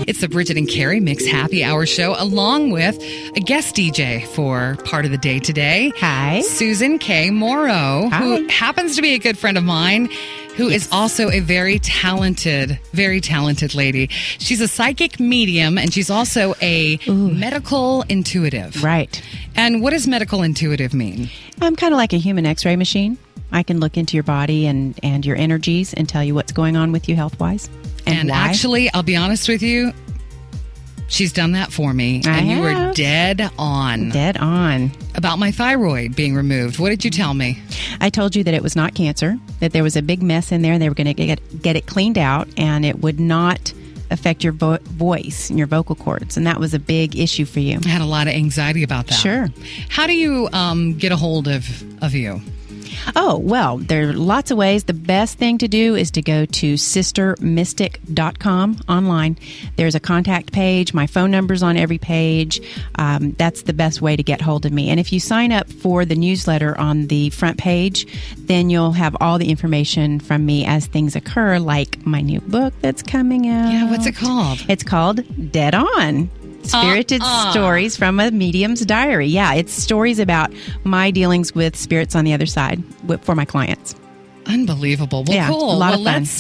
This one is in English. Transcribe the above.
It's the Bridget and Carrie Mix Happy Hour show, along with a guest DJ for part of the day today. Hi. Susan K. Morrow, Hi. who happens to be a good friend of mine, who is also a very talented lady. She's a psychic medium, and she's also a medical intuitive. Right. And what does medical intuitive mean? I'm kind of like a human x-ray machine. I can look into your body and your energies and tell you what's going on with you health-wise. And why. Actually, I'll be honest with you, she's done that for me. And you were dead on. Dead on. About my thyroid being removed. What did you tell me? I told you that it was not cancer, that there was a big mess in there, and they were going to get it cleaned out, and it would not affect your voice and your vocal cords. And that was a big issue for you. I had a lot of anxiety about that. Sure. How do you get a hold of you? Oh, well, there are lots of ways. The best thing to do is to go to sistermystic.com online. There's a contact page. My phone number's on every page. That's the best way to get hold of me. And if you sign up for the newsletter on the front page, then you'll have all the information from me as things occur, like my new book that's coming out. Yeah, what's it called? It's called Dead On. Spirited Stories from a Medium's Diary. Yeah, it's stories about my dealings with spirits on the other side for my clients. Unbelievable. Well, yeah, cool. A lot of fun. Let's